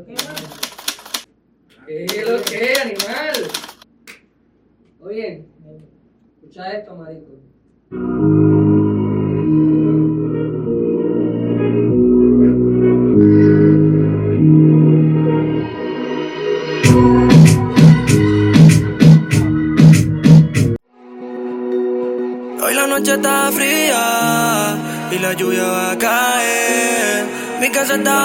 ¿Qué lo que, animal? Oye, escucha esto, marico. Hoy la noche está fría y la lluvia va a caer. Mi casa está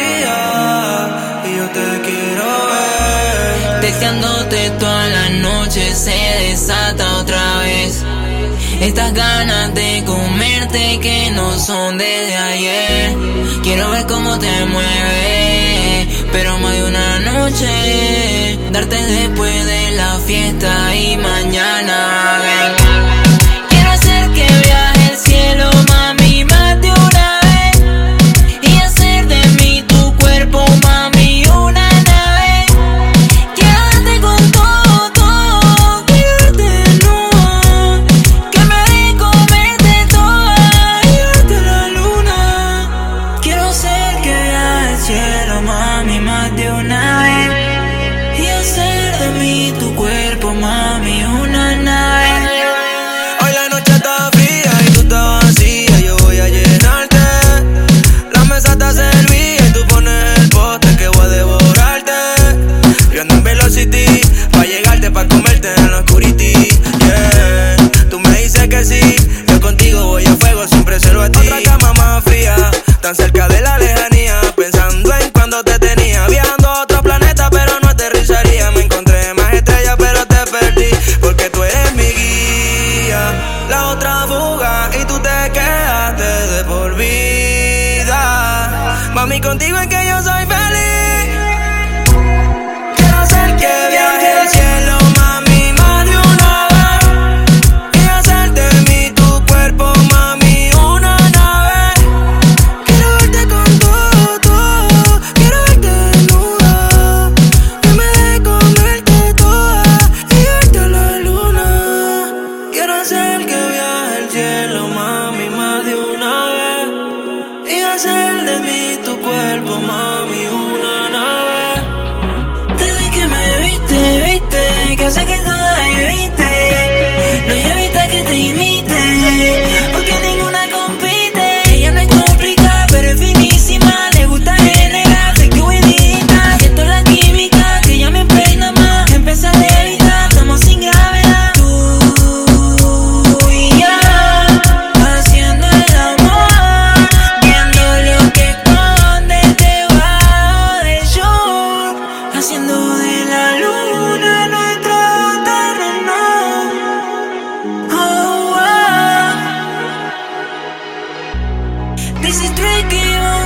vacía y yo te quiero ver. Texteándote toda la noche se desata otra vez. Estas ganas de comerte que no son desde ayer. Quiero ver cómo te mueves, pero más de una noche. Darte después de la fiesta y mañana ven. Quiero hacer que viaje el cielo, mami, más de una vez. Y hacer de mí tu cuerpo, mami, una nave. Quiero darte con todo, todo. Quiero darte desnuda, que me dé comerte toda y llevarte a la luna. Quiero hacer que viaje el cielo, mami, más de una vez. Y hacer de mí tu cuerpo, mami, una nave. Hoy la noche está fría y tú estás vacía, yo voy a llenarte. La mesa está servida y tú pones el postre que voy a devorarte. Yo ando en velocity, pa' llegarte, pa' comerte en la oscurity, yeah. Tú me dices que sí, yo contigo voy a fuego sin preservativo. Otra cama más fría, tan cerca de la lejanía. Pensando en cuando te tenía, viajando a otro planeta pero no aterrizaría. Me encontré más estrellas pero te perdí, porque tú eres mi guía. La otra fuga y tú te quedaste de por vida. Mami, contigo es que yo soy feliz. Quiero hacer que viaje el cielo, mami, más de una vez. Y hacer de mí tu cuerpo, mami, una nave. Quiero verte con todo, todo. Quiero verte desnuda, que me dé comerte toda y llevarte a la luna. Quiero hacer que viaje el cielo, mami, más de una vez. Y hacer de mí tu cuerpo, mami, una nave. Desde que me viste, que sé que toda evite. No hay evita que te imite, porque ninguna compite. Ella no es complicada, pero es finísima. Le gusta generar, sé que buenita. Siento la química, que ella me impregna más. Empecé a levitar, estamos sin gravedad. Tú y yo, haciendo el amor, viendo lo que escondes debajo del short. Haciendo de la luna nuestro terreno. Oh, oh. This is tricky.